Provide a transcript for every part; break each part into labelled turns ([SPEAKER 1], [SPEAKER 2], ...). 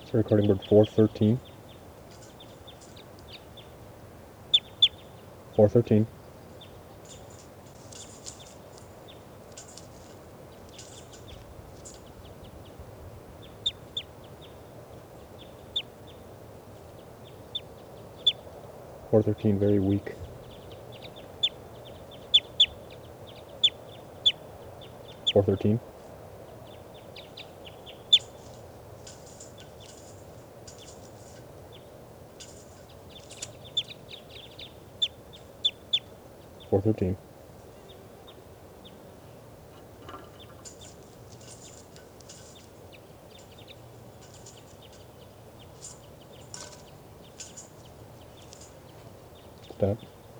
[SPEAKER 1] So recording board 413. 413. Very weak. 413. 413. Stop.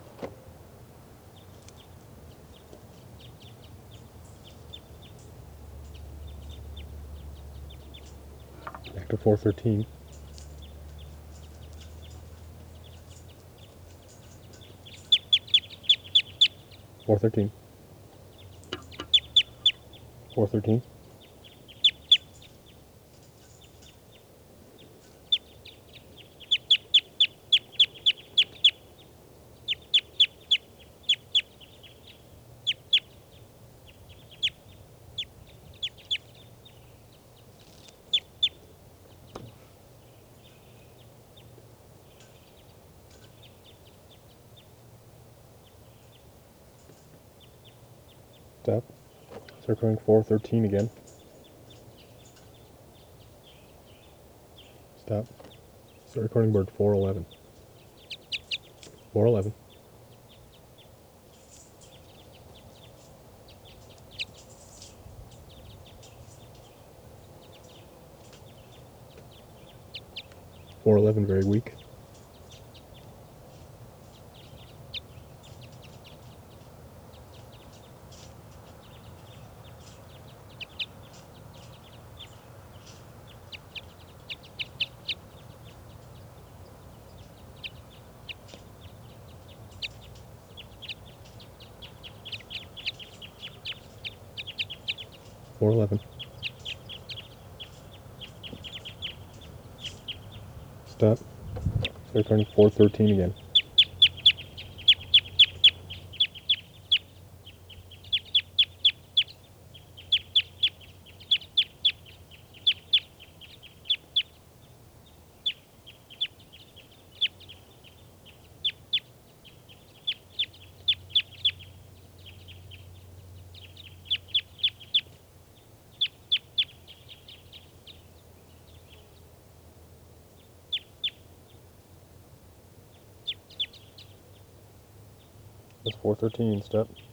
[SPEAKER 1] Back to 413. 413. 413. 413 again. Stop. Start recording board 411. 411. 411 very weak. 411. Stop. Start recording 413 again. 413. Stop.